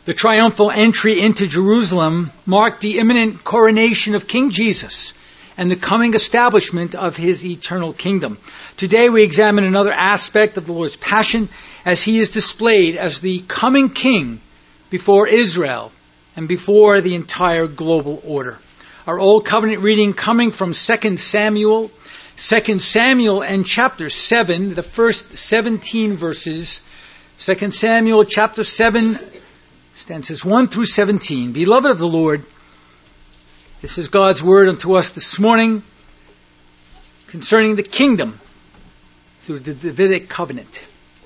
The triumphal entry into Jerusalem marked the imminent coronation of King Jesus and the coming establishment of his eternal kingdom. Today we examine another aspect of the Lord's passion as he is displayed as the coming king before Israel and before the entire global order. Our Old Covenant reading coming from 2 Samuel and chapter 7, the first 17 verses. 2 Samuel chapter 7, stanzas 1 through 17. Beloved of the Lord, this is God's word unto us this morning concerning the kingdom through the Davidic covenant.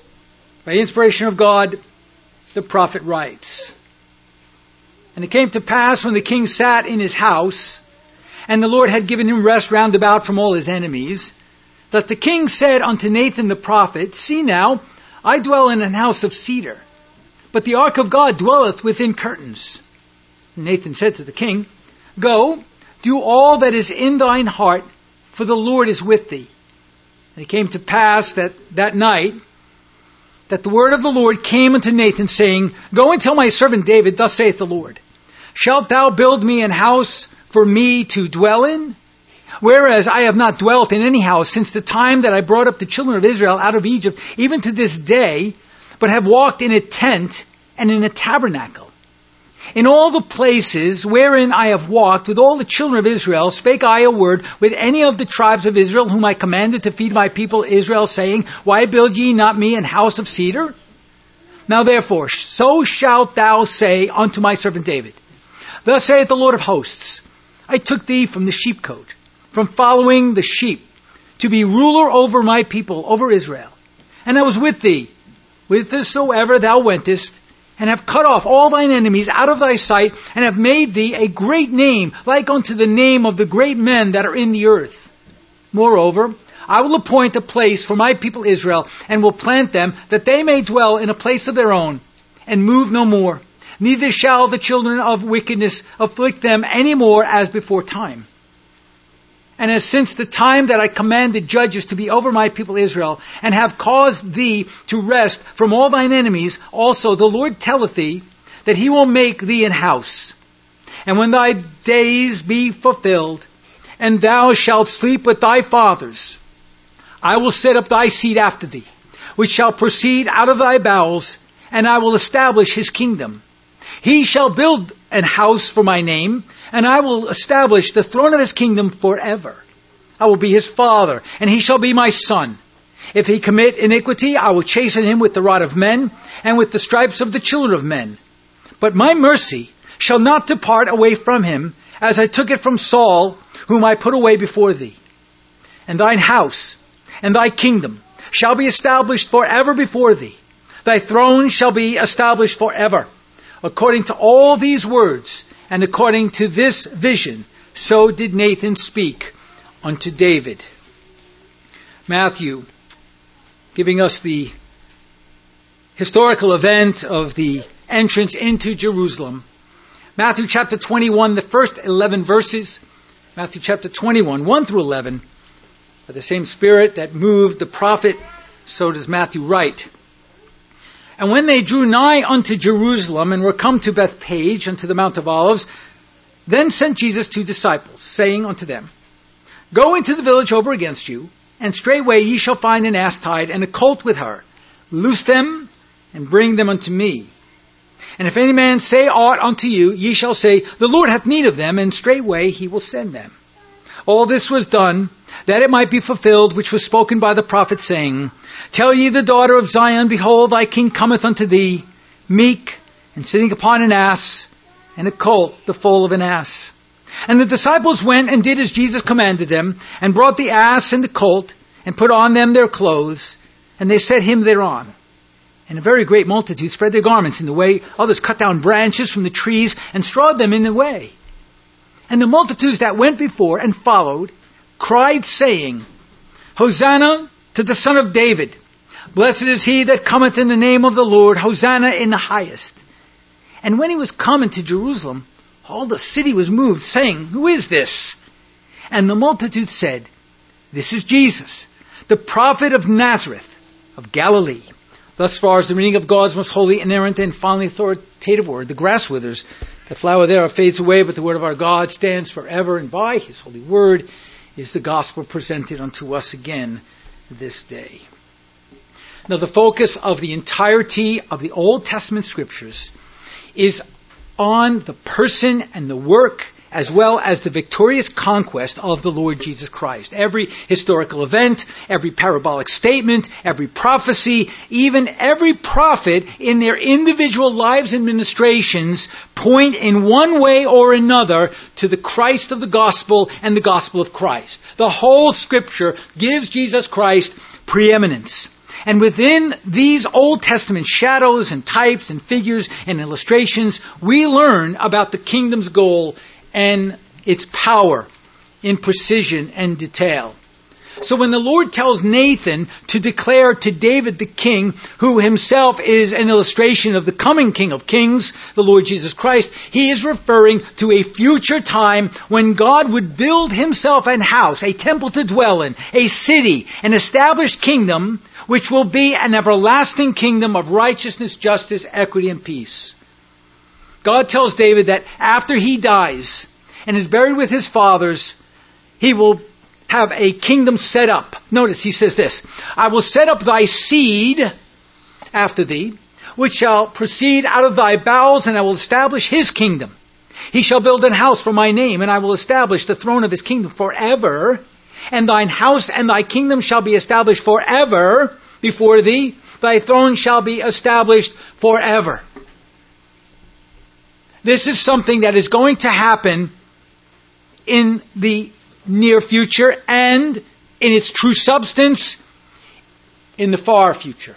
By inspiration of God, the prophet writes, And it came to pass when the king sat in his house, and the Lord had given him rest round about from all his enemies, that the king said unto Nathan the prophet, See now, I dwell in an house of cedar, but the ark of God dwelleth within curtains. And Nathan said to the king, Go, do all that is in thine heart, for the Lord is with thee. And it came to pass that night, that the word of the Lord came unto Nathan, saying, Go and tell my servant David, Thus saith the Lord, Shalt thou build me an house for me to dwell in? Whereas I have not dwelt in any house since the time that I brought up the children of Israel out of Egypt, even to this day, but have walked in a tent and in a tabernacle. In all the places wherein I have walked with all the children of Israel, spake I a word with any of the tribes of Israel, whom I commanded to feed my people Israel, saying, Why build ye not me an house of cedar? Now therefore, so shalt thou say unto my servant David, Thus saith the Lord of hosts, I took thee from the sheepcote, from following the sheep, to be ruler over my people, over Israel. And I was with thee, whithersoever thou wentest, and have cut off all thine enemies out of thy sight, and have made thee a great name, like unto the name of the great men that are in the earth. Moreover, I will appoint a place for my people Israel, and will plant them, that they may dwell in a place of their own, and move no more. Neither shall the children of wickedness afflict them any more as before time. And as since the time that I commanded judges to be over my people Israel, and have caused thee to rest from all thine enemies, also the Lord telleth thee that he will make thee an house. And when thy days be fulfilled, and thou shalt sleep with thy fathers, I will set up thy seed after thee, which shall proceed out of thy bowels, and I will establish his kingdom. He shall build an house for my name, and I will establish the throne of his kingdom forever. I will be his father, and he shall be my son. If he commit iniquity, I will chasten him with the rod of men, and with the stripes of the children of men. But my mercy shall not depart away from him, as I took it from Saul, whom I put away before thee. And thine house and thy kingdom shall be established forever before thee. Thy throne shall be established forever. According to all these words, and according to this vision, so did Nathan speak unto David. Matthew, giving us the historical event of the entrance into Jerusalem. Matthew chapter 21, the first 11 verses. Matthew chapter 21, 1 through 11. By the same Spirit that moved the prophet, so does Matthew write. And when they drew nigh unto Jerusalem, and were come to Bethpage, unto the Mount of Olives, then sent Jesus 2 disciples, saying unto them, Go into the village over against you, and straightway ye shall find an ass tied, and a colt with her. Loose them, and bring them unto me. And if any man say aught unto you, ye shall say, The Lord hath need of them, and straightway he will send them. All this was done, that it might be fulfilled, which was spoken by the prophet, saying, Tell ye the daughter of Zion, Behold, thy king cometh unto thee, meek, and sitting upon an ass, and a colt, the foal of an ass. And the disciples went and did as Jesus commanded them, and brought the ass and the colt, and put on them their clothes, and they set him thereon. And a very great multitude spread their garments in the way. Others cut down branches from the trees, and strawed them in the way. And the multitudes that went before and followed cried, saying, Hosanna to the Son of David. Blessed is he that cometh in the name of the Lord. Hosanna in the highest. And when he was come into Jerusalem, all the city was moved, saying, Who is this? And the multitude said, This is Jesus, the prophet of Nazareth of Galilee. Thus far as the reading of God's most holy, inerrant, and finally authoritative word. The grass withers, the flower thereof fades away, but the word of our God stands forever, and by his holy word is the gospel presented unto us again this day. Now the focus of the entirety of the Old Testament scriptures is on the person and the work as well as the victorious conquest of the Lord Jesus Christ. Every historical event, every parabolic statement, every prophecy, even every prophet in their individual lives and ministrations point in one way or another to the Christ of the gospel and the gospel of Christ. The whole scripture gives Jesus Christ preeminence. And within these Old Testament shadows and types and figures and illustrations, we learn about the kingdom's goal and its power in precision and detail. So when the Lord tells Nathan to declare to David the king, who himself is an illustration of the coming King of Kings, the Lord Jesus Christ, he is referring to a future time when God would build himself an house, a temple to dwell in, a city, an established kingdom, which will be an everlasting kingdom of righteousness, justice, equity, and peace. God tells David that after he dies and is buried with his fathers, he will have a kingdom set up. Notice he says this, I will set up thy seed after thee, which shall proceed out of thy bowels, and I will establish his kingdom. He shall build an house for my name, and I will establish the throne of his kingdom forever. And thine house and thy kingdom shall be established forever before thee. Thy throne shall be established forever. This is something that is going to happen in the near future and in its true substance in the far future.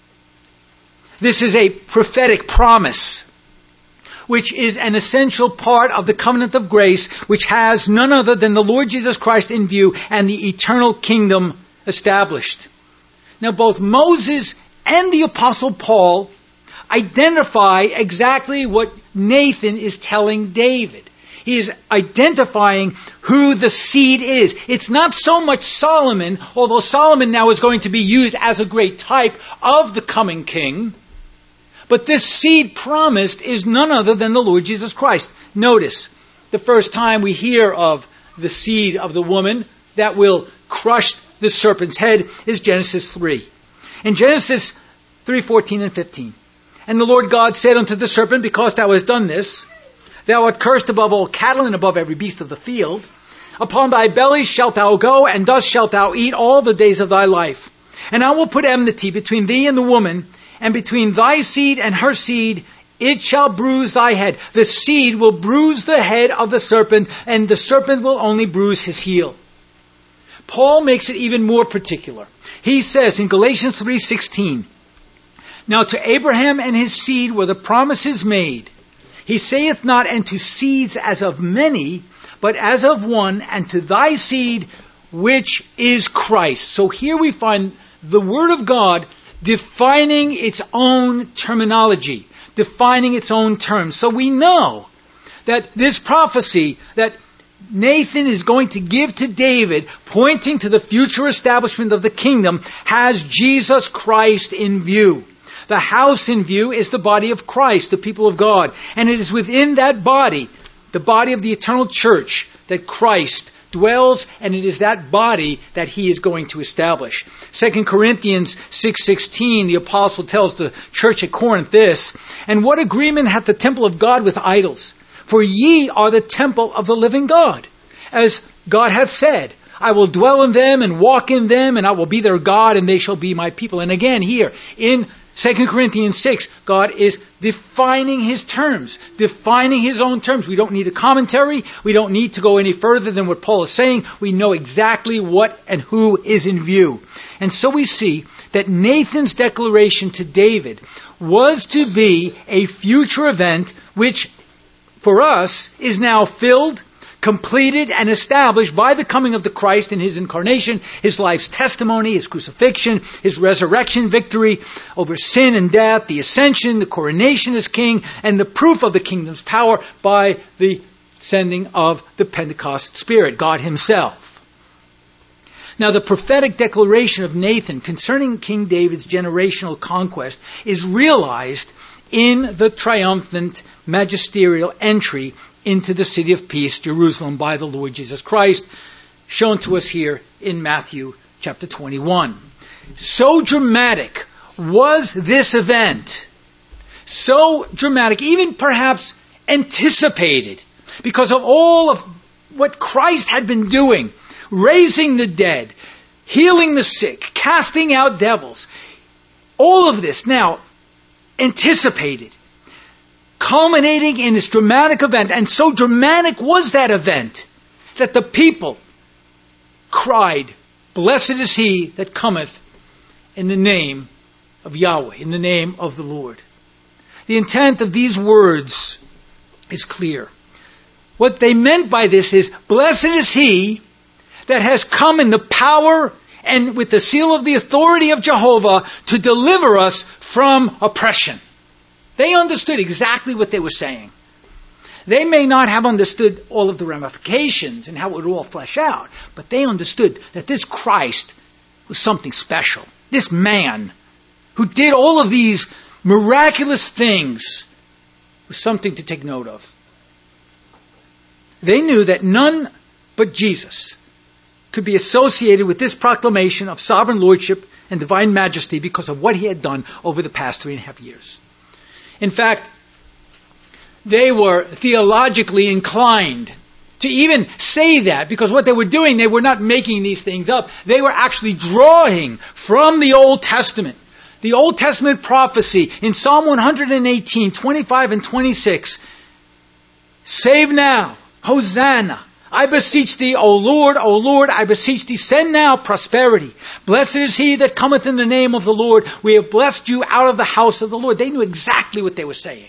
This is a prophetic promise, which is an essential part of the covenant of grace, which has none other than the Lord Jesus Christ in view and the eternal kingdom established. Now both Moses and the Apostle Paul identify exactly what Nathan is telling David. He is identifying who the seed is. It's not so much Solomon, although Solomon now is going to be used as a great type of the coming king. But this seed promised is none other than the Lord Jesus Christ. Notice, the first time we hear of the seed of the woman that will crush the serpent's head is Genesis 3. In Genesis 3:14 and 15. And the Lord God said unto the serpent, because thou hast done this, thou art cursed above all cattle and above every beast of the field. Upon thy belly shalt thou go, and dust shalt thou eat all the days of thy life. And I will put enmity between thee and the woman, and between thy seed and her seed. It shall bruise thy head. The seed will bruise the head of the serpent, and the serpent will only bruise his heel. Paul makes it even more particular. He says in Galatians 3:16, now to Abraham and his seed were the promises made. He saith not, and to seeds as of many, but as of one, and to thy seed, which is Christ. So here we find the Word of God defining its own terminology, defining its own terms. So we know that this prophecy that Nathan is going to give to David, pointing to the future establishment of the kingdom, has Jesus Christ in view. The house in view is the body of Christ, the people of God. And it is within that body, the body of the eternal church, that Christ dwells, and it is that body that he is going to establish. 2 Corinthians 6:16, the apostle tells the church at Corinth this, and what agreement hath the temple of God with idols? For ye are the temple of the living God. As God hath said, I will dwell in them and walk in them, and I will be their God, and they shall be my people. And again here, in 2 Corinthians 6, God is defining his terms, defining his own terms. We don't need a commentary. We don't need to go any further than what Paul is saying. We know exactly what and who is in view. And so we see that Nathan's declaration to David was to be a future event which, for us, is now filled, completed, and established by the coming of the Christ in his incarnation, his life's testimony, his crucifixion, his resurrection victory over sin and death, the ascension, the coronation as king, and the proof of the kingdom's power by the sending of the Pentecost Spirit, God himself. Now, the prophetic declaration of Nathan concerning King David's generational conquest is realized in the triumphant magisterial entry into the city of peace, Jerusalem, by the Lord Jesus Christ, shown to us here in Matthew chapter 21. So dramatic was this event, so dramatic, even perhaps anticipated, because of all of what Christ had been doing, raising the dead, healing the sick, casting out devils. All of this now anticipated, culminating in this dramatic event. And so dramatic was that event that the people cried, "Blessed is he that cometh in the name of Yahweh," in the name of the Lord. The intent of these words is clear. What they meant by this is, blessed is he that has come in the power and with the seal of the authority of Jehovah to deliver us from oppression. They understood exactly what they were saying. They may not have understood all of the ramifications and how it would all flesh out, but they understood that this Christ was something special. This man who did all of these miraculous things was something to take note of. They knew that none but Jesus could be associated with this proclamation of sovereign lordship and divine majesty because of what he had done over the past 3.5 years. In fact, they were theologically inclined to even say that, because what they were doing, they were not making these things up. They were actually drawing from the Old Testament. The Old Testament prophecy in Psalm 118, 25 and 26. Save now, Hosanna. I beseech thee, O Lord, I beseech thee, send now prosperity. Blessed is he that cometh in the name of the Lord. We have blessed you out of the house of the Lord. They knew exactly what they were saying.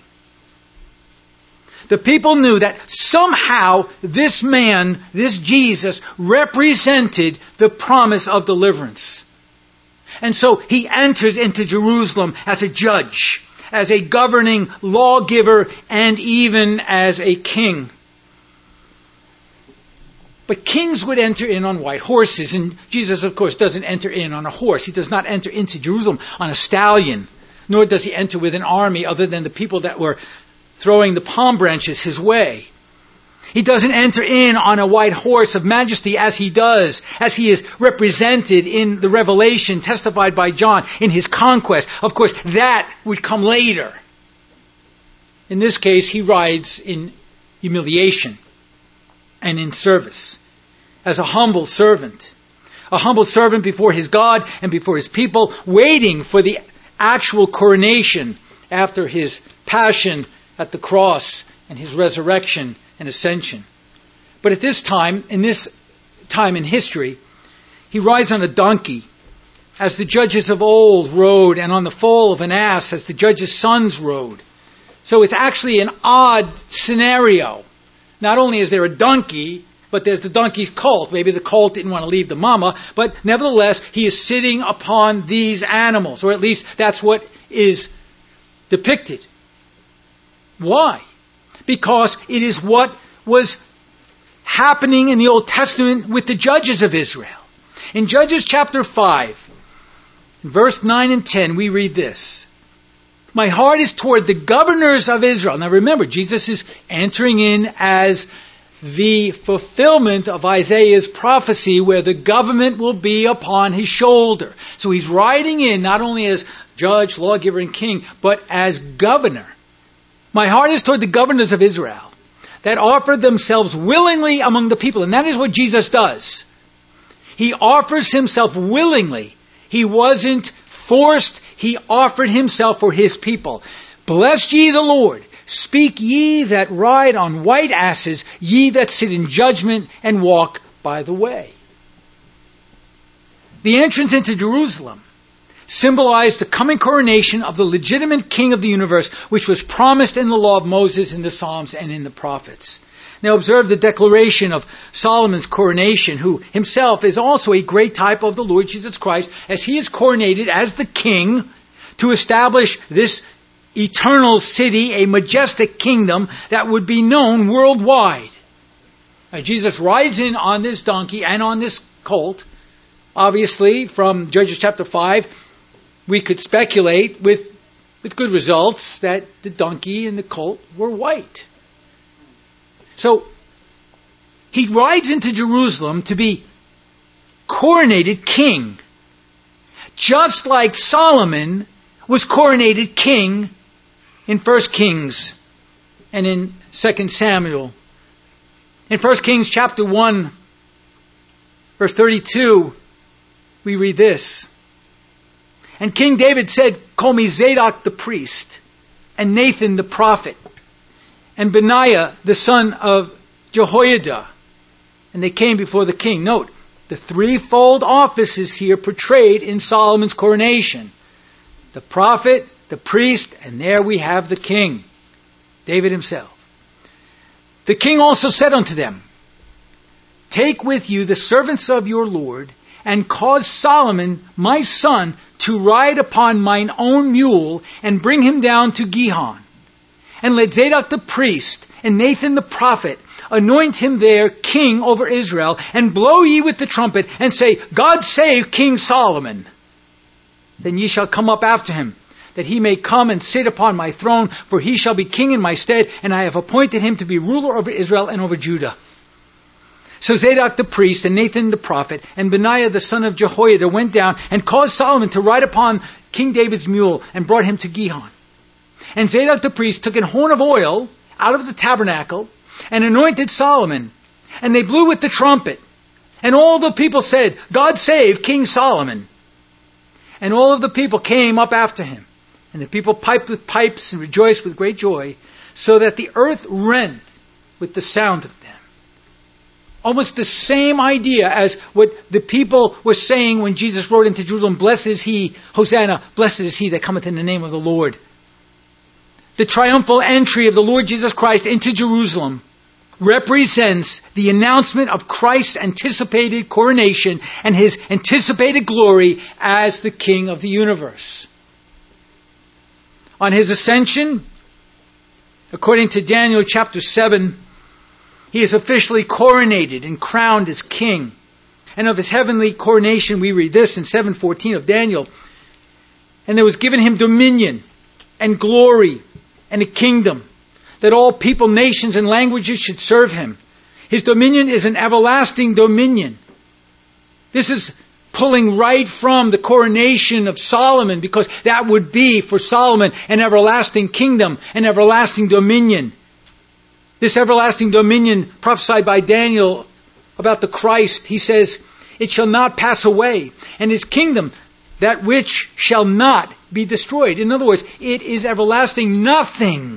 The people knew that somehow this man, this Jesus, represented the promise of deliverance. And so he enters into Jerusalem as a judge, as a governing lawgiver, and even as a king. But kings would enter in on white horses, and Jesus, of course, doesn't enter in on a horse. He does not enter into Jerusalem on a stallion, nor does he enter with an army other than the people that were throwing the palm branches his way. He doesn't enter in on a white horse of majesty as he is represented in the revelation testified by John in his conquest. Of course, that would come later. In this case, he rides in humiliation and in service as a humble servant before his God and before his people, waiting for the actual coronation after his passion at the cross and his resurrection and ascension. But at this time, in history, he rides on a donkey as the judges of old rode, and on the foal of an ass as the judges' sons rode. So it's actually an odd scenario. Not only is there a donkey, but there's the donkey's colt. Maybe the colt didn't want to leave the mama, but nevertheless, he is sitting upon these animals, or at least that's what is depicted. Why? Because it is what was happening in the Old Testament with the judges of Israel. In Judges chapter 5, verse 9 and 10, we read this. My heart is toward the governors of Israel. Now remember, Jesus is entering in as the fulfillment of Isaiah's prophecy where the government will be upon his shoulder. So he's riding in not only as judge, lawgiver, and king, but as governor. My heart is toward the governors of Israel that offered themselves willingly among the people. And that is what Jesus does. He offers himself willingly. He wasn't forced. He offered himself for his people. Bless ye the Lord. Speak ye that ride on white asses, ye that sit in judgment and walk by the way. The entrance into Jerusalem symbolized the coming coronation of the legitimate king of the universe, which was promised in the law of Moses, in the Psalms, and in the prophets. Now observe the declaration of Solomon's coronation, who himself is also a great type of the Lord Jesus Christ, as he is coronated as the king to establish this eternal city, a majestic kingdom that would be known worldwide. Now, Jesus rides in on this donkey and on this colt, Obviously, from Judges chapter 5, we could speculate with good results that the donkey and the colt were white. So, he rides into Jerusalem to be coronated king, just like Solomon was coronated king in 1 Kings and in 2 Samuel. In 1 Kings chapter 1, verse 32, we read this. And King David said, call me Zadok the priest, and Nathan the prophet, and Benaiah the son of Jehoiada. And they came before the king. Note, the threefold offices here portrayed in Solomon's coronation. The prophet, the priest, and there we have the king, David himself. The king also said unto them, take with you the servants of your Lord, and cause Solomon, my son, to ride upon mine own mule, and bring him down to Gihon. And let Zadok the priest, and Nathan the prophet, anoint him there king over Israel, and blow ye with the trumpet, and say, God save King Solomon. Then ye shall come up after him, that he may come and sit upon my throne, for he shall be king in my stead, and I have appointed him to be ruler over Israel and over Judah. So Zadok the priest, and Nathan the prophet, and Benaiah the son of Jehoiada went down, and caused Solomon to ride upon King David's mule, and brought him to Gihon. And Zadok the priest took an horn of oil out of the tabernacle, and anointed Solomon. And they blew with the trumpet. And all the people said, God save King Solomon. And all of the people came up after him. And the people piped with pipes and rejoiced with great joy, so that the earth rent with the sound of them. Almost the same idea as what the people were saying when Jesus rode into Jerusalem. Blessed is he, Hosanna, blessed is he that cometh in the name of the Lord. The triumphal entry of the Lord Jesus Christ into Jerusalem represents the announcement of Christ's anticipated coronation and his anticipated glory as the King of the universe. On his ascension, according to Daniel chapter 7, he is officially coronated and crowned as king. And of his heavenly coronation, we read this in 7:14 of Daniel. And there was given him dominion and glory and a kingdom, that all people, nations, and languages should serve him. His dominion is an everlasting dominion. This is pulling right from the coronation of Solomon, because that would be for Solomon an everlasting kingdom, an everlasting dominion. This everlasting dominion prophesied by Daniel about the Christ, he says, it shall not pass away, and his kingdom, that which shall not be destroyed. In other words, it is everlasting. Nothing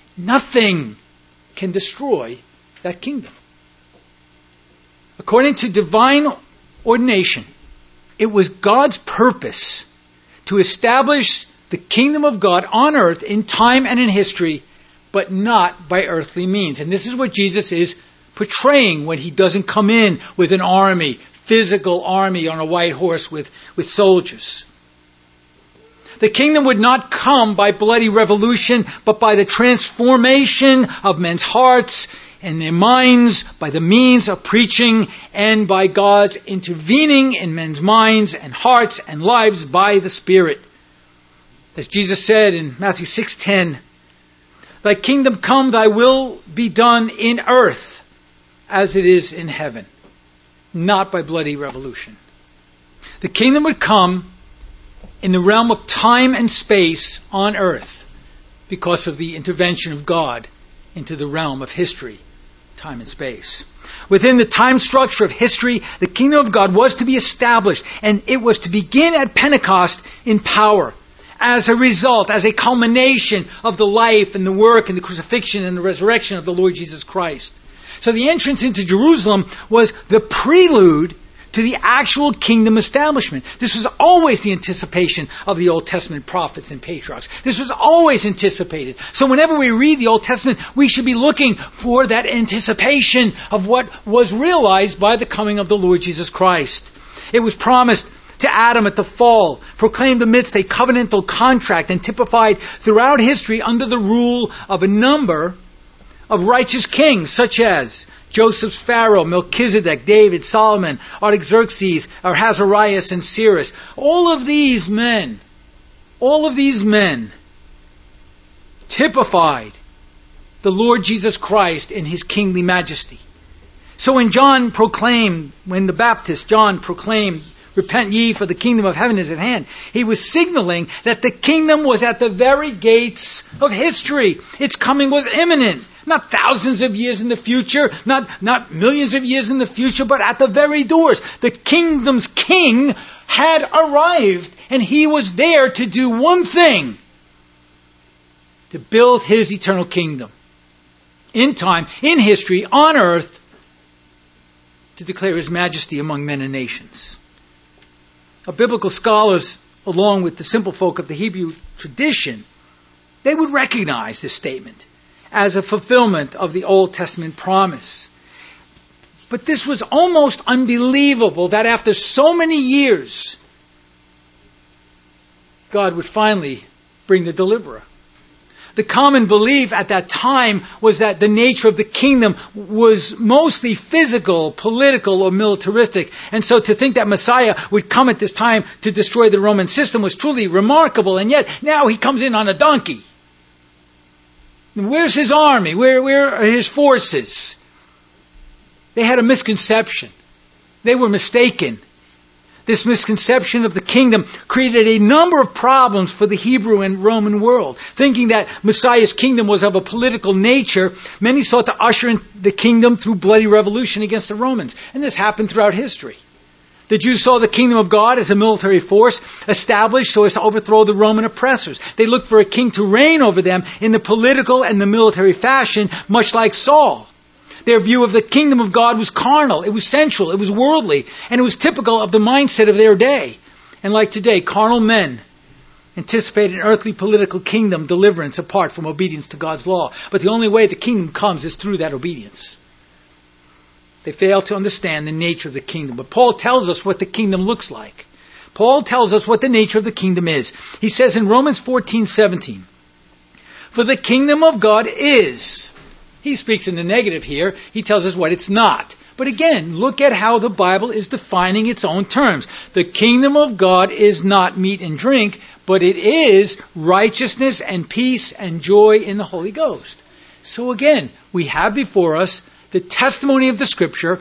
can destroy that kingdom. According to divine ordination, it was God's purpose to establish the kingdom of God on earth in time and in history, but not by earthly means. And this is what Jesus is portraying when he doesn't come in with an army, physical army on a white horse with soldiers. The kingdom would not come by bloody revolution, but by the transformation of men's hearts and their minds, by the means of preaching, and by God's intervening in men's minds and hearts and lives by the Spirit. As Jesus said in Matthew 6:10, thy kingdom come, thy will be done in earth as it is in heaven, not by bloody revolution. The kingdom would come in the realm of time and space on earth because of the intervention of God into the realm of history, time and space. Within the time structure of history, the kingdom of God was to be established, and it was to begin at Pentecost in power as a result, as a culmination of the life and the work and the crucifixion and the resurrection of the Lord Jesus Christ. So the entrance into Jerusalem was the prelude to the actual kingdom establishment. This was always the anticipation of the Old Testament prophets and patriarchs. This was always anticipated. So whenever we read the Old Testament, we should be looking for that anticipation of what was realized by the coming of the Lord Jesus Christ. It was promised to Adam at the fall, proclaimed amidst a covenantal contract, and typified throughout history under the rule of a number of righteous kings, such as Joseph's Pharaoh, Melchizedek, David, Solomon, Artaxerxes, Ahasuerus, and Cyrus. All of these men typified the Lord Jesus Christ in his kingly majesty. So when the Baptist John proclaimed, "Repent ye, for the kingdom of heaven is at hand," he was signaling that the kingdom was at the very gates of history. Its coming was imminent. Not thousands of years in the future, not millions of years in the future, but at the very doors. The kingdom's king had arrived, and he was there to do one thing: to build his eternal kingdom. In time, in history, on earth, to declare his majesty among men and nations. Now, biblical scholars, along with the simple folk of the Hebrew tradition, they would recognize this statement as a fulfillment of the Old Testament promise. But this was almost unbelievable that after so many years, God would finally bring the deliverer. The common belief at that time was that the nature of the kingdom was mostly physical, political, or militaristic. And so to think that Messiah would come at this time to destroy the Roman system was truly remarkable. And yet now he comes in on a donkey. Where's his army? Where are his forces? They had a misconception. They were mistaken. This misconception of the kingdom created a number of problems for the Hebrew and Roman world. Thinking that Messiah's kingdom was of a political nature, many sought to usher in the kingdom through bloody revolution against the Romans. And this happened throughout history. The Jews saw the kingdom of God as a military force established so as to overthrow the Roman oppressors. They looked for a king to reign over them in the political and the military fashion, much like Saul. Their view of the kingdom of God was carnal, it was sensual, it was worldly, and it was typical of the mindset of their day. And like today, carnal men anticipate an earthly political kingdom deliverance apart from obedience to God's law. But the only way the kingdom comes is through that obedience. They fail to understand the nature of the kingdom. But Paul tells us what the kingdom looks like. Paul tells us what the nature of the kingdom is. He says in Romans 14:17, "For the kingdom of God is..." He speaks in the negative here. He tells us what it's not. But again, look at how the Bible is defining its own terms. The kingdom of God is not meat and drink, but it is righteousness and peace and joy in the Holy Ghost. So again, we have before us the testimony of the Scripture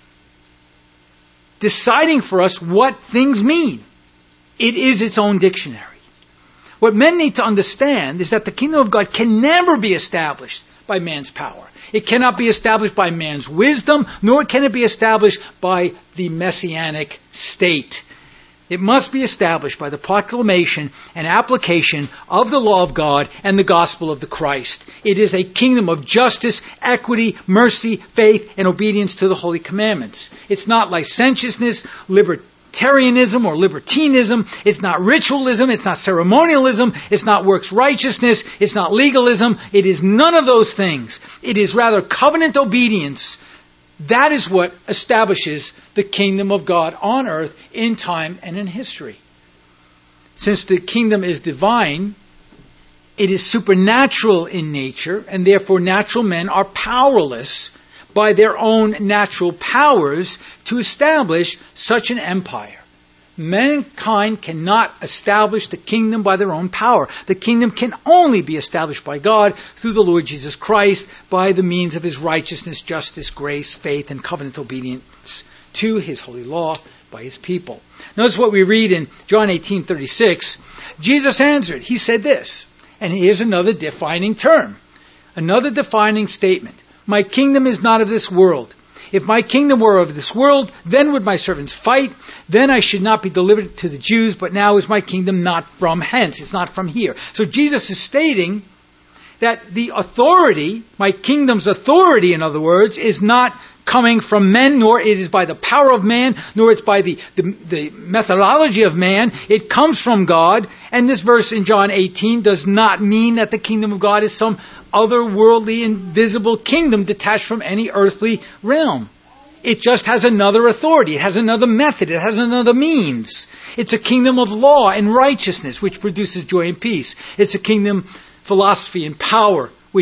deciding for us what things mean. It is its own dictionary. What men need to understand is that the kingdom of God can never be established by man's power. It cannot be established by man's wisdom, nor can it be established by the messianic state. It must be established by the proclamation and application of the law of God and the gospel of the Christ. It is a kingdom of justice, equity, mercy, faith, and obedience to the holy commandments. It's not licentiousness, libertarianism or libertinism. It's not ritualism. It's not ceremonialism. It's not works righteousness. It's not legalism. It is none of those things. It is rather covenant obedience. That is what establishes the kingdom of God on earth in time and in history. Since the kingdom is divine, it is supernatural in nature, and therefore natural men are powerless by their own natural powers to establish such an empire. Mankind cannot establish the kingdom by their own power. The kingdom can only be established by God through the Lord Jesus Christ by the means of his righteousness, justice, grace, faith, and covenant obedience to his holy law by his people. Notice what we read in John 18:36. Jesus answered. He said this, and here's another defining term, another defining statement. My kingdom is not of this world. If my kingdom were of this world, then would my servants fight. Then I should not be delivered to the Jews, but now is my kingdom not from hence. It's not from here. So Jesus is stating that the authority, my kingdom's authority, in other words, is not coming from men, nor it is by the power of man, nor it's by the methodology of man. It comes from God. And this verse in John 18 does not mean that the kingdom of God is some otherworldly, invisible kingdom detached from any earthly realm. It just has another authority. It has another method. It has another means. It's a kingdom of law and righteousness, which produces joy and peace. It's a kingdom philosophy and power, which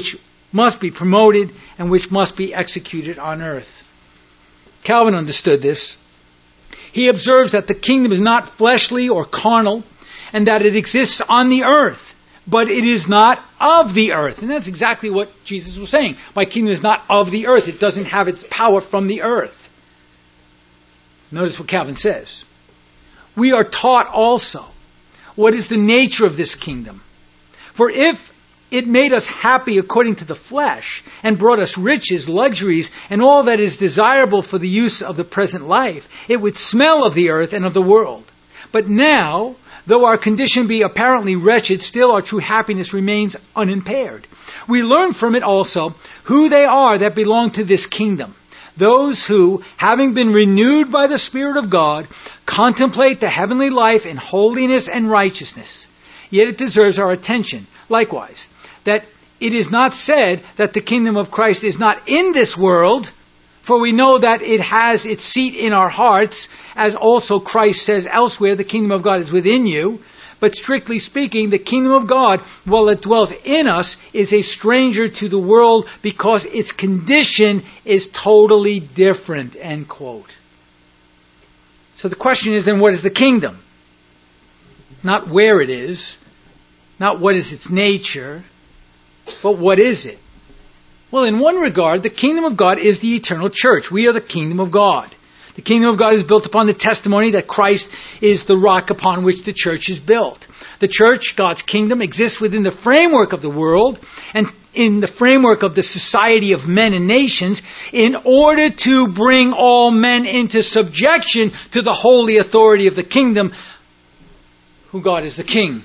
must be promoted and which must be executed on earth. Calvin understood this. He observes that the kingdom is not fleshly or carnal, and that it exists on the earth, but it is not of the earth. And that's exactly what Jesus was saying. My kingdom is not of the earth. It doesn't have its power from the earth. Notice what Calvin says. We are taught also what is the nature of this kingdom. For if it made us happy according to the flesh, and brought us riches, luxuries, and all that is desirable for the use of the present life, it would smell of the earth and of the world. But now, though our condition be apparently wretched, still our true happiness remains unimpaired. We learn from it also who they are that belong to this kingdom. Those who, having been renewed by the Spirit of God, contemplate the heavenly life in holiness and righteousness. Yet it deserves our attention, likewise, that it is not said that the kingdom of Christ is not in this world, for we know that it has its seat in our hearts, as also Christ says elsewhere, the kingdom of God is within you. But strictly speaking, the kingdom of God, while it dwells in us, is a stranger to the world because its condition is totally different, end quote. So the question is then, what is the kingdom? Not where it is, not what is its nature, but what is it? Well, in one regard, the kingdom of God is the eternal church. We are the kingdom of God. The kingdom of God is built upon the testimony that Christ is the rock upon which the church is built. The church, God's kingdom, exists within the framework of the world and in the framework of the society of men and nations in order to bring all men into subjection to the holy authority of the kingdom, who God is the king.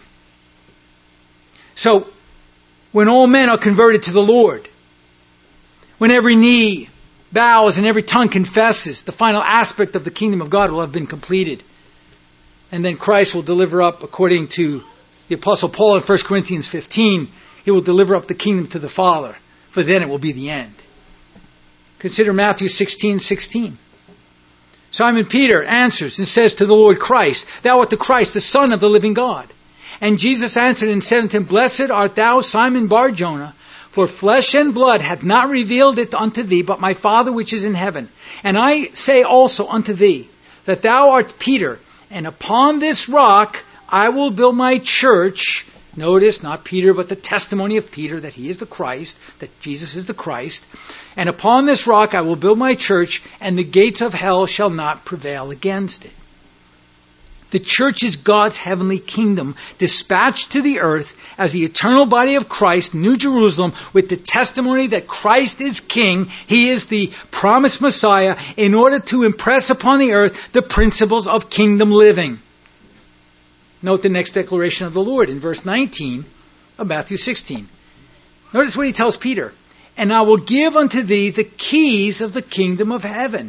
So, when all men are converted to the Lord, when every knee bows and every tongue confesses, the final aspect of the kingdom of God will have been completed. And then Christ will deliver up, according to the Apostle Paul in 1 Corinthians 15, he will deliver up the kingdom to the Father, for then it will be the end. Consider Matthew 16:16. Simon Peter answers and says to the Lord Christ, Thou art the Christ, the Son of the living God. And Jesus answered and said unto him, Blessed art thou, Simon Bar-Jonah, for flesh and blood hath not revealed it unto thee, but my Father which is in heaven. And I say also unto thee, that thou art Peter, and upon this rock I will build my church. Notice, not Peter, but the testimony of Peter, that he is the Christ, that Jesus is the Christ. And upon this rock I will build my church, and the gates of hell shall not prevail against it. The church is God's heavenly kingdom, dispatched to the earth as the eternal body of Christ, New Jerusalem, with the testimony that Christ is King. He is the promised Messiah, in order to impress upon the earth the principles of kingdom living. Note the next declaration of the Lord in verse 19 of Matthew 16. Notice what he tells Peter. And I will give unto thee the keys of the kingdom of heaven.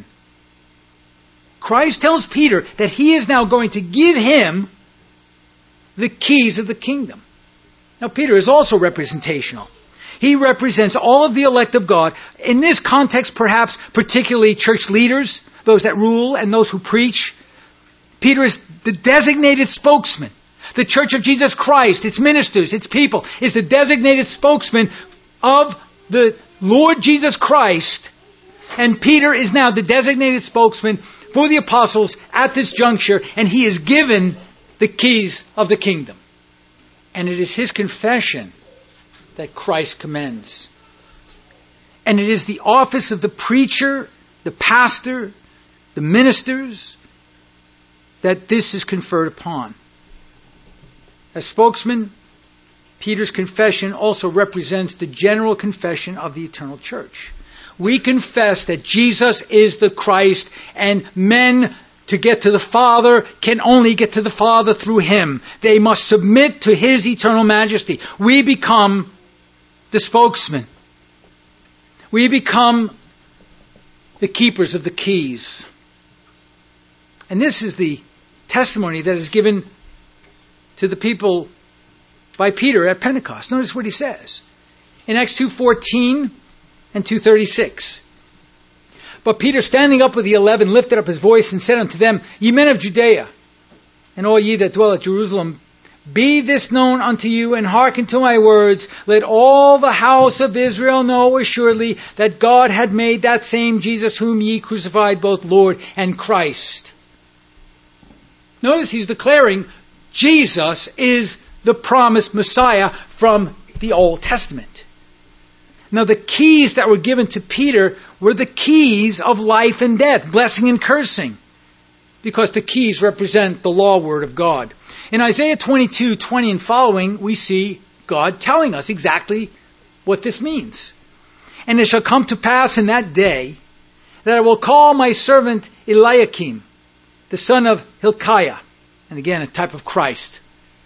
Christ tells Peter that he is now going to give him the keys of the kingdom. Now, Peter is also representational. He represents all of the elect of God. In this context, perhaps particularly church leaders, those that rule and those who preach. Peter is the designated spokesman. The Church of Jesus Christ, its ministers, its people, is the designated spokesman of the Lord Jesus Christ. And Peter is now the designated spokesman for the apostles at this juncture, and he is given the keys of the kingdom. And it is his confession that Christ commends. And it is the office of the preacher, the pastor, the ministers, that this is conferred upon. As spokesman, Peter's confession also represents the general confession of the eternal church. We confess that Jesus is the Christ, and men, to get to the Father, can only get to the Father through Him. They must submit to His eternal majesty. We become the spokesman. We become the keepers of the keys. And this is the testimony that is given to the people by Peter at Pentecost. Notice what he says in Acts 2:14 and 2:36. But Peter, standing up with the 11, lifted up his voice and said unto them, Ye men of Judea, and all ye that dwell at Jerusalem, Be this known unto you, and hearken to my words. Let all the house of Israel know assuredly that God had made that same Jesus whom ye crucified both Lord and Christ. Notice he's declaring Jesus is the promised Messiah from the Old Testament. Now the keys that were given to Peter were the keys of life and death, blessing and cursing, because the keys represent the law word of God. In Isaiah 22:20 and following, we see God telling us exactly what this means. And it shall come to pass in that day that I will call my servant Eliakim, the son of Hilkiah, and again a type of Christ.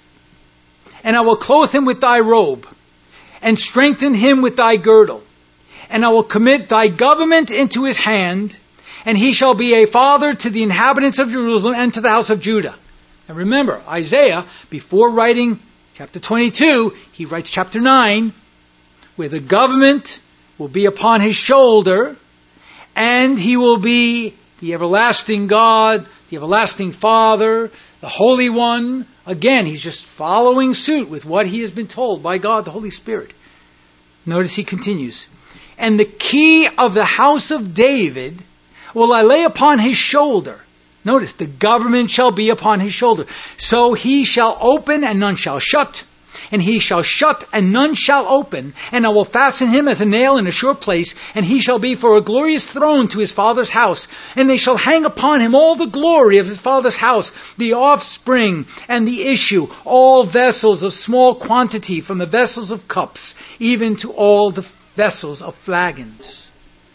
And I will clothe him with thy robe, and strengthen him with thy girdle. And I will commit thy government into his hand, and he shall be a father to the inhabitants of Jerusalem and to the house of Judah. And remember, Isaiah, before writing chapter 22, he writes chapter 9, where the government will be upon his shoulder, and he will be the everlasting God, the everlasting Father, the Holy One. Again, he's just following suit with what he has been told by God, the Holy Spirit. Notice he continues. And the key of the house of David will I lay upon his shoulder. Notice, the government shall be upon his shoulder. So he shall open and none shall shut. And he shall shut and none shall open. And I will fasten him as a nail in a sure place. And he shall be for a glorious throne to his father's house. And they shall hang upon him all the glory of his father's house, the offspring and the issue, all vessels of small quantity, from the vessels of cups, even to all the vessels of flagons.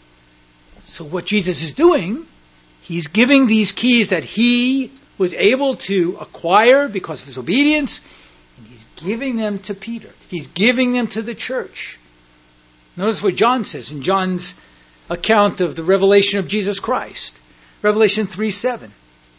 So what Jesus is doing, he's giving these keys that he was able to acquire because of his obedience, and he's giving them to Peter. He's giving them to the church. Notice what John says in John's account of the revelation of Jesus Christ. Revelation 3:7.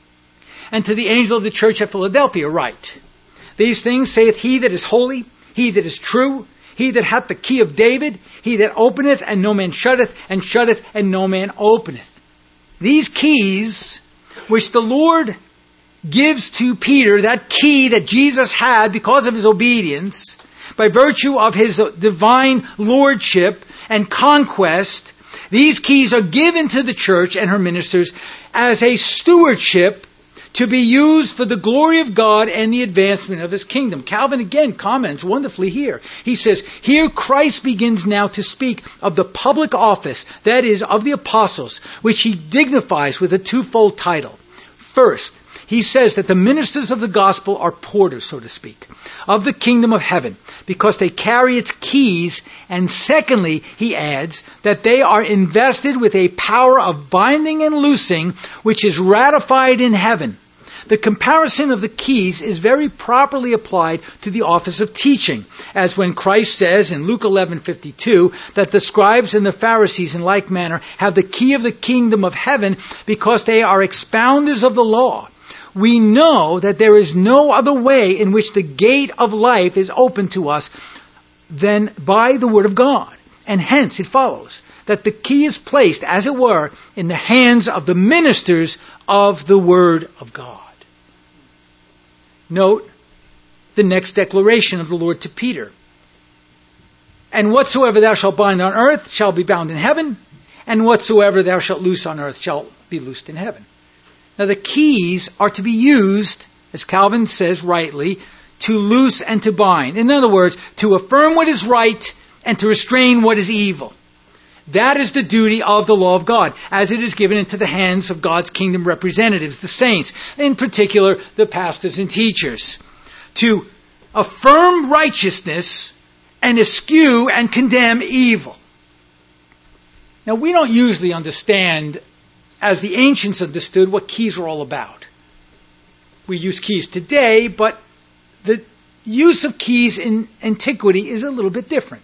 And to the angel of the church at Philadelphia write, These things saith he that is holy, he that is true, he that hath the key of David, he that openeth and no man shutteth, and shutteth and no man openeth. These keys, which the Lord gives to Peter, that key that Jesus had because of his obedience, by virtue of his divine lordship and conquest, these keys are given to the church and her ministers as a stewardship to be used for the glory of God and the advancement of his kingdom. Calvin again comments wonderfully here. He says, here Christ begins now to speak of the public office, that is, of the apostles, which he dignifies with a twofold title. First, he says that the ministers of the gospel are porters, so to speak, of the kingdom of heaven, because they carry its keys. And secondly, he adds that they are invested with a power of binding and loosing, which is ratified in heaven. The comparison of the keys is very properly applied to the office of teaching, as when Christ says in Luke 11:52 that the scribes and the Pharisees in like manner have the key of the kingdom of heaven because they are expounders of the law. We know that there is no other way in which the gate of life is open to us than by the word of God. And hence it follows that the key is placed, as it were, in the hands of the ministers of the word of God. Note the next declaration of the Lord to Peter. And whatsoever thou shalt bind on earth shall be bound in heaven, and whatsoever thou shalt loose on earth shall be loosed in heaven. Now the keys are to be used, as Calvin says rightly, to loose and to bind. In other words, to affirm what is right and to restrain what is evil. That is the duty of the law of God, as it is given into the hands of God's kingdom representatives, the saints, in particular the pastors and teachers, to affirm righteousness and eschew and condemn evil. Now, we don't usually understand, as the ancients understood, what keys are all about. We use keys today, but the use of keys in antiquity is a little bit different.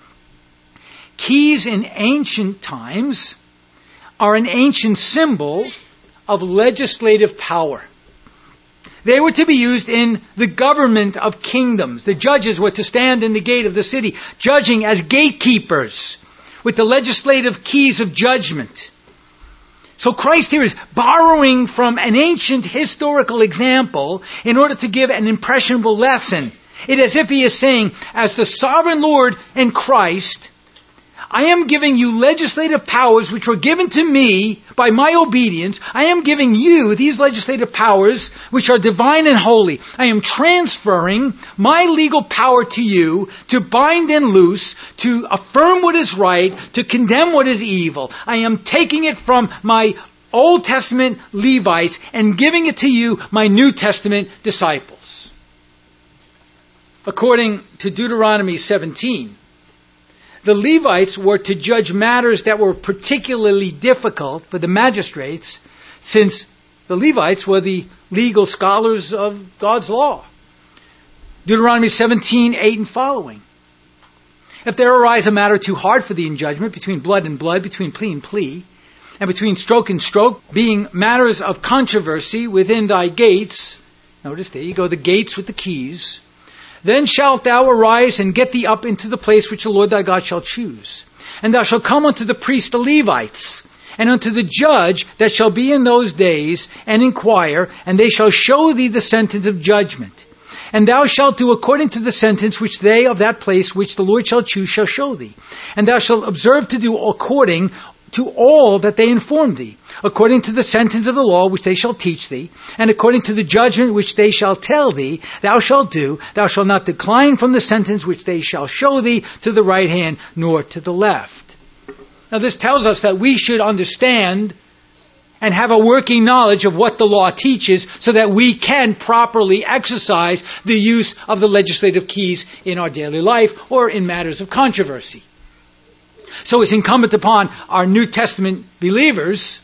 Keys in ancient times are an ancient symbol of legislative power. They were to be used in the government of kingdoms. The judges were to stand in the gate of the city, judging as gatekeepers with the legislative keys of judgment. So Christ here is borrowing from an ancient historical example in order to give an impressionable lesson. It is as if he is saying, as the sovereign Lord and Christ, I am giving you legislative powers which were given to me by my obedience. I am giving you these legislative powers which are divine and holy. I am transferring my legal power to you to bind and loose, to affirm what is right, to condemn what is evil. I am taking it from my Old Testament Levites and giving it to you, my New Testament disciples. According to Deuteronomy 17, the Levites were to judge matters that were particularly difficult for the magistrates, since the Levites were the legal scholars of God's law. Deuteronomy 17:8 and following. If there arise a matter too hard for thee in judgment, between blood and blood, between plea and plea, and between stroke and stroke, being matters of controversy within thy gates, notice there you go, the gates with the keys, then shalt thou arise and get thee up into the place which the Lord thy God shall choose. And thou shalt come unto the priests the Levites, and unto the judge that shall be in those days, and inquire, and they shall show thee the sentence of judgment. And thou shalt do according to the sentence which they of that place which the Lord shall choose shall show thee. And thou shalt observe to do according to all that they inform thee, according to the sentence of the law which they shall teach thee, and according to the judgment which they shall tell thee, thou shalt do. Thou shalt not decline from the sentence which they shall show thee to the right hand nor to the left. Now this tells us that we should understand and have a working knowledge of what the law teaches so that we can properly exercise the use of the legislative keys in our daily life or in matters of controversy. So it's incumbent upon our New Testament believers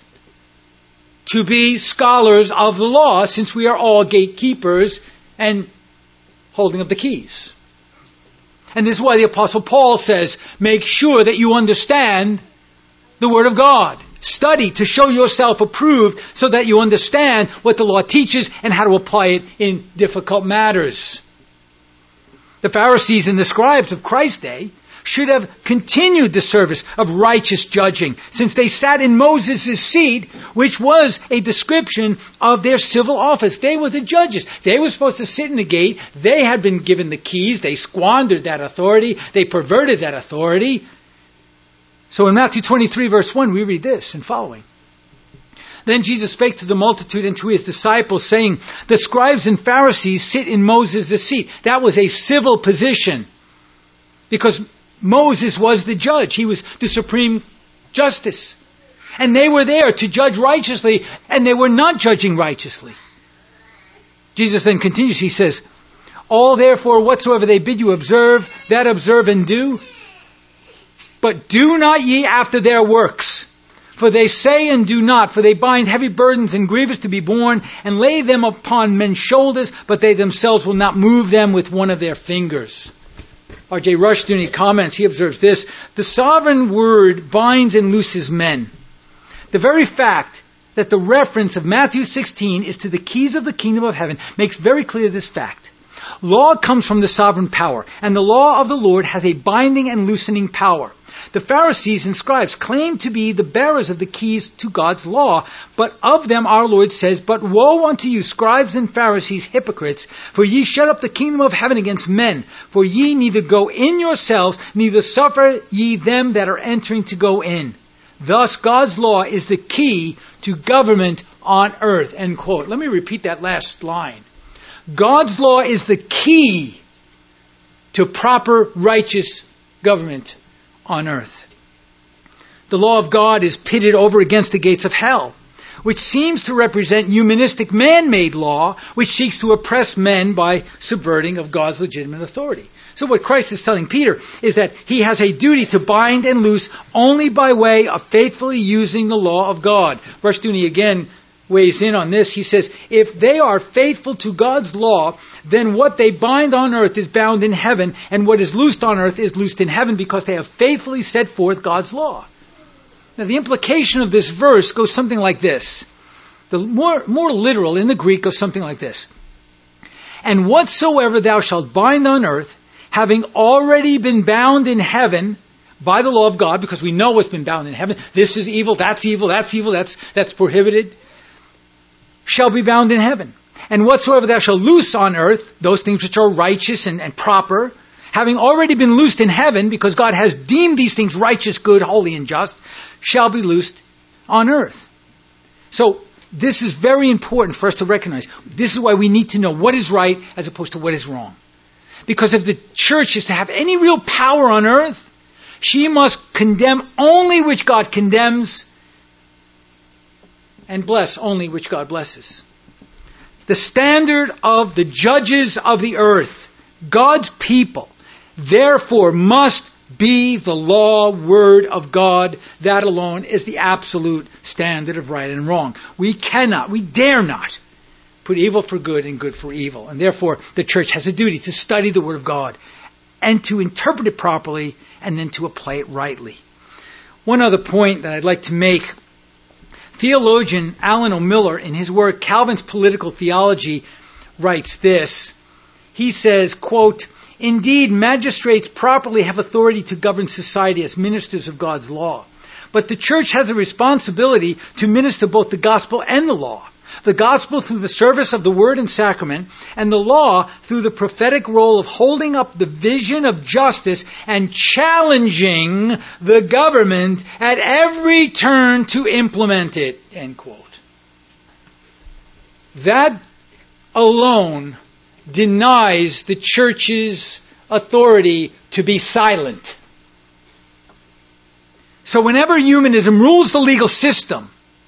to be scholars of the law, since we are all gatekeepers and holding up the keys. And this is why the Apostle Paul says, make sure that you understand the Word of God. Study to show yourself approved so that you understand what the law teaches and how to apply it in difficult matters. The Pharisees and the scribes of Christ's day should have continued the service of righteous judging, since they sat in Moses' seat, which was a description of their civil office. They were the judges. They were supposed to sit in the gate. They had been given the keys. They squandered that authority. They perverted that authority. So in Matthew 23, verse 1, we read this and following. Then Jesus spake to the multitude and to his disciples, saying, the scribes and Pharisees sit in Moses' seat. That was a civil position, because Moses was the judge. He was the supreme justice. And they were there to judge righteously, and they were not judging righteously. Jesus then continues, he says, all therefore whatsoever they bid you observe, that observe and do. But do not ye after their works. For they say and do not, for they bind heavy burdens and grievous to be borne, and lay them upon men's shoulders, but they themselves will not move them with one of their fingers. R.J. Rushdoony comments, he observes this, the sovereign word binds and looses men. The very fact that the reference of Matthew 16 is to the keys of the kingdom of heaven makes very clear this fact. Law comes from the sovereign power, and the law of the Lord has a binding and loosening power. The Pharisees and scribes claim to be the bearers of the keys to God's law, but of them our Lord says, but woe unto you, scribes and Pharisees, hypocrites, for ye shut up the kingdom of heaven against men. For ye neither go in yourselves, neither suffer ye them that are entering to go in. Thus God's law is the key to government on earth. End quote. Let me repeat that last line. God's law is the key to proper righteous government on earth. The law of God is pitted over against the gates of hell, which seems to represent humanistic man-made law, which seeks to oppress men by subverting of God's legitimate authority. So what Christ is telling Peter is that he has a duty to bind and loose only by way of faithfully using the law of God. Rushdoony again weighs in on this. He says, if they are faithful to God's law, then what they bind on earth is bound in heaven, and what is loosed on earth is loosed in heaven, because they have faithfully set forth God's law. Now the implication of this verse goes something like this. The more literal in the Greek goes something like this. And whatsoever thou shalt bind on earth, having already been bound in heaven, by the law of God, because we know what's been bound in heaven. This is evil, that's evil, that's evil, that's prohibited, shall be bound in heaven. And whatsoever thou shalt loose on earth, those things which are righteous and proper, having already been loosed in heaven, because God has deemed these things righteous, good, holy, and just, shall be loosed on earth. So this is very important for us to recognize. This is why we need to know what is right as opposed to what is wrong. Because if the church is to have any real power on earth, she must condemn only which God condemns and bless only which God blesses. The standard of the judges of the earth, God's people, therefore must be the law, word of God. That alone is the absolute standard of right and wrong. We dare not put evil for good and good for evil. And therefore, the church has a duty to study the word of God and to interpret it properly and then to apply it rightly. One other point that I'd like to make. Theologian Alan O'Miller, in his work, Calvin's Political Theology, writes this. He says, quote, "Indeed, magistrates properly have authority to govern society as ministers of God's law. But the church has a responsibility to minister both the gospel and the law. The gospel through the service of the word and sacrament, and the law through the prophetic role of holding up the vision of justice and challenging the government at every turn to implement it." End quote. That alone denies the church's authority to be silent. So whenever humanism rules the legal system,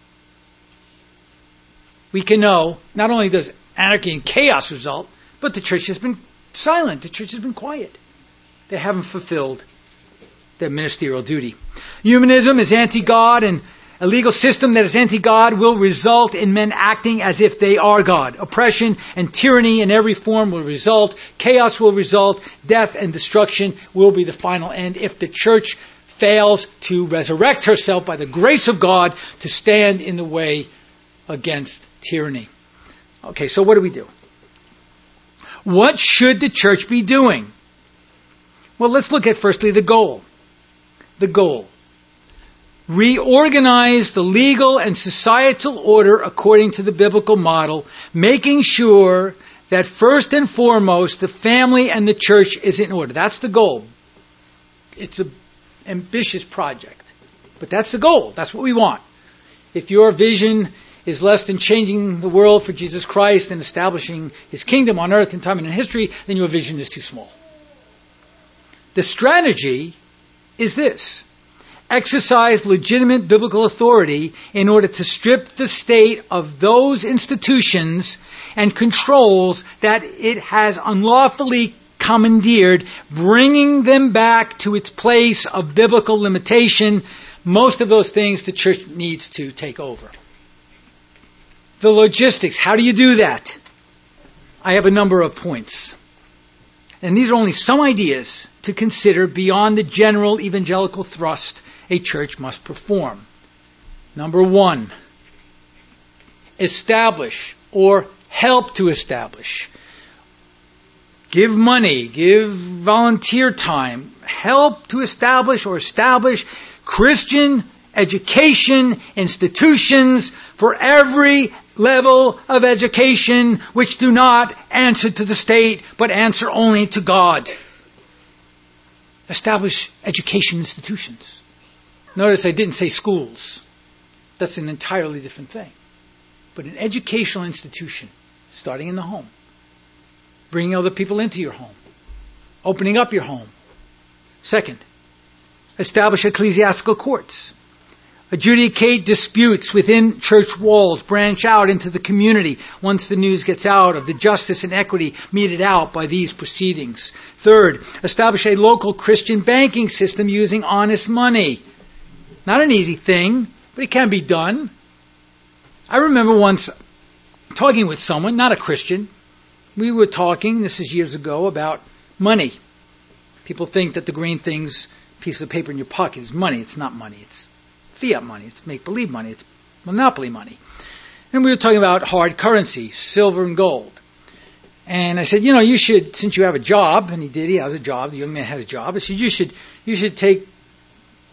we can know not only does anarchy and chaos result, but the church has been silent. The church has been quiet. They haven't fulfilled their ministerial duty. Humanism is anti-God, and a legal system that is anti-God will result in men acting as if they are God. Oppression and tyranny in every form will result. Chaos will result. Death and destruction will be the final end if the church fails to resurrect herself by the grace of God to stand in the way against tyranny. Okay, so what do we do? What should the church be doing? Well, let's look at firstly the goal. The goal. Reorganize the legal and societal order according to the biblical model, making sure that first and foremost the family and the church is in order. That's the goal. It's an ambitious project, but that's the goal. That's what we want. If your vision is less than changing the world for Jesus Christ and establishing His kingdom on earth in time and in history, then your vision is too small. The strategy is this. Exercise legitimate biblical authority in order to strip the state of those institutions and controls that it has unlawfully commandeered, bringing them back to its place of biblical limitation. Most of those things the church needs to take over. The logistics, how do you do that? I have a number of points. And these are only some ideas to consider beyond the general evangelical thrust a church must perform. Number one, establish or help to establish. Give money, give volunteer time, help to establish or establish Christian education institutions for every level of education which do not answer to the state but answer only to God. Establish education institutions. Notice I didn't say schools. That's an entirely different thing. But an educational institution, starting in the home, bringing other people into your home, opening up your home. Second, establish ecclesiastical courts. Adjudicate disputes within church walls, branch out into the community once the news gets out of the justice and equity meted out by these proceedings. Third, establish a local Christian banking system using honest money. Not an easy thing, but it can be done. I remember once talking with someone, not a Christian. We were talking, this is years ago, about money. People think that the green things, piece of paper in your pocket, is money. It's not money. It's fiat money. It's make-believe money. It's monopoly money. And we were talking about hard currency, silver and gold. And I said, you should, since you have a job, and he did, he has a job, the young man had a job, I said, you should take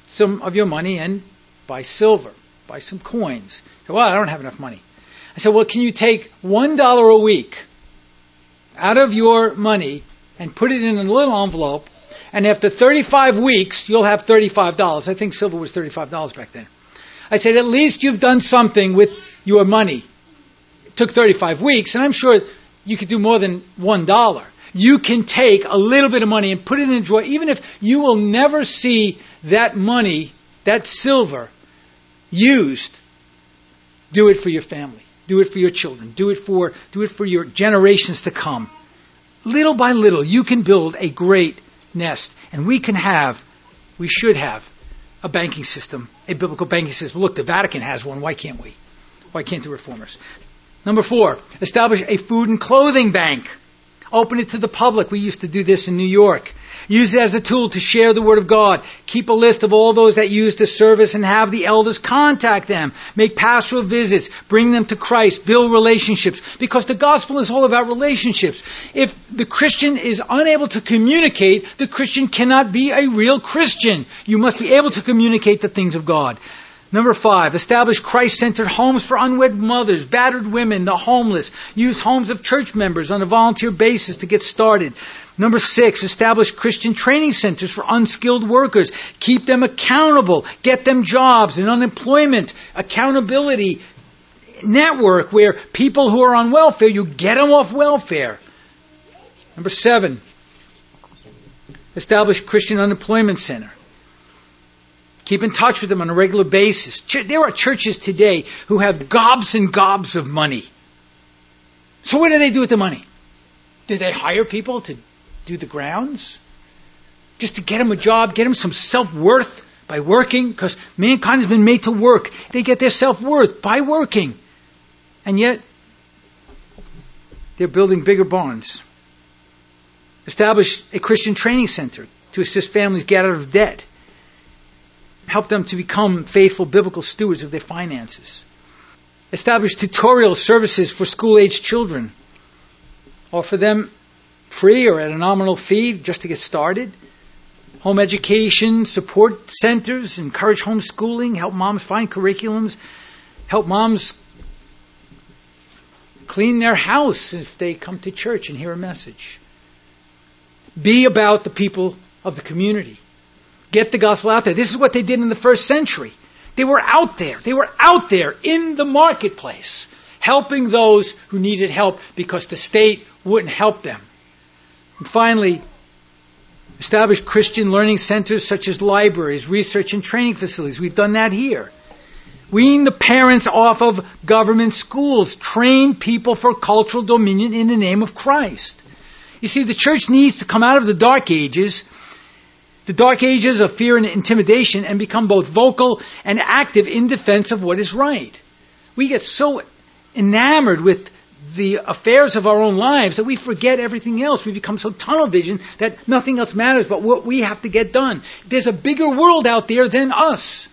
some of your money and buy silver, buy some coins. Well, I don't have enough money. I said, well, can you take $1 a week out of your money and put it in a little envelope, and after 35 weeks, you'll have $35. I think silver was $35 back then. I said, at least you've done something with your money. It took 35 weeks, and I'm sure you could do more than $1. You can take a little bit of money and put it in a drawer, even if you will never see that money, that silver, used. Do it for your family. Do it for your children. Do it for your generations to come. Little by little, you can build a great nest. And we should have a banking system, a biblical banking system. Look, the Vatican has one. Why can't we? Why can't the reformers? Number 4, establish a food and clothing bank. Open it to the public. We used to do this in New York. Use it as a tool to share the Word of God. Keep a list of all those that use the service and have the elders contact them. Make pastoral visits. Bring them to Christ. Build relationships. Because the gospel is all about relationships. If the Christian is unable to communicate, the Christian cannot be a real Christian. You must be able to communicate the things of God. Number 5, establish Christ-centered homes for unwed mothers, battered women, the homeless. Use homes of church members on a volunteer basis to get started. Number 6, establish Christian training centers for unskilled workers. Keep them accountable. Get them jobs and unemployment, accountability network where people who are on welfare, you get them off welfare. Number 7, establish Christian unemployment center. Keep in touch with them on a regular basis. There are churches today who have gobs and gobs of money. So what do they do with the money? Do they hire people to do the grounds? Just to get them a job, get them some self-worth by working? Because mankind has been made to work. They get their self-worth by working. And yet, they're building bigger barns. Establish a Christian training center to assist families get out of debt. Help them to become faithful biblical stewards of their finances. Establish tutorial services for school-aged children. Offer them free or at a nominal fee just to get started. Home education, support centers, encourage homeschooling, help moms find curriculums, help moms clean their house if they come to church and hear a message. Be about the people of the community. Get the gospel out there. This is what they did in the first century. They were out there. They were out there in the marketplace, helping those who needed help because the state wouldn't help them. And finally, establish Christian learning centers such as libraries, research and training facilities. We've done that here. Wean the parents off of government schools. Train people for cultural dominion in the name of Christ. You see, the church needs to come out of the dark ages of fear and intimidation, and become both vocal and active in defense of what is right. We get so enamored with the affairs of our own lives that we forget everything else. We become so tunnel vision that nothing else matters but what we have to get done. There's a bigger world out there than us.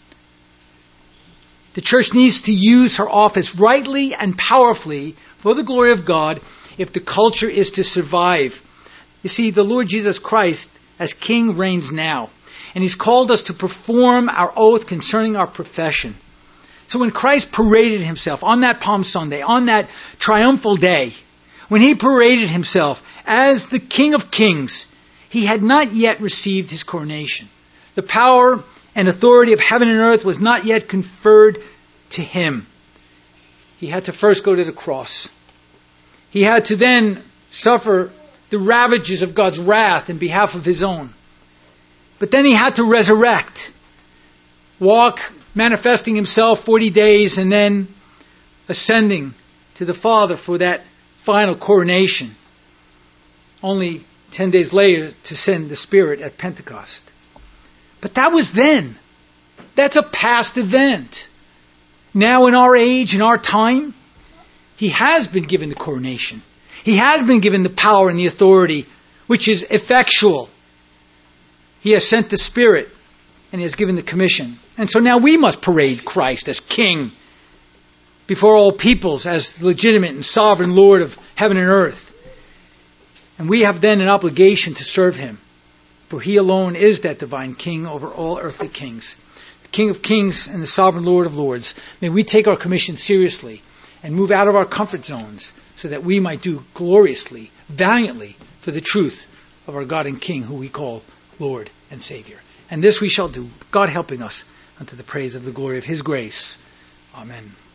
The church needs to use her office rightly and powerfully for the glory of God if the culture is to survive. You see, the Lord Jesus Christ as King reigns now. And He's called us to perform our oath concerning our profession. So when Christ paraded Himself on that Palm Sunday, on that triumphal day, when He paraded Himself as the King of Kings, He had not yet received His coronation. The power and authority of heaven and earth was not yet conferred to Him. He had to first go to the cross. He had to then suffer the ravages of God's wrath in behalf of His own. But then He had to resurrect, walk, manifesting Himself 40 days, and then ascending to the Father for that final coronation. Only 10 days later to send the Spirit at Pentecost. But that was then. That's a past event. Now in our age, in our time, He has been given the coronation. He has been given the power and the authority, which is effectual. He has sent the Spirit, and He has given the commission. And so now we must parade Christ as King before all peoples, as legitimate and sovereign Lord of heaven and earth. And we have then an obligation to serve Him. For he alone is that divine King over all earthly kings, the King of kings and the sovereign Lord of lords. May we take our commission seriously and move out of our comfort zones so that we might do gloriously, valiantly for the truth of our God and King, who we call Lord and Savior. And this we shall do, God helping us, unto the praise of the glory of his grace. Amen.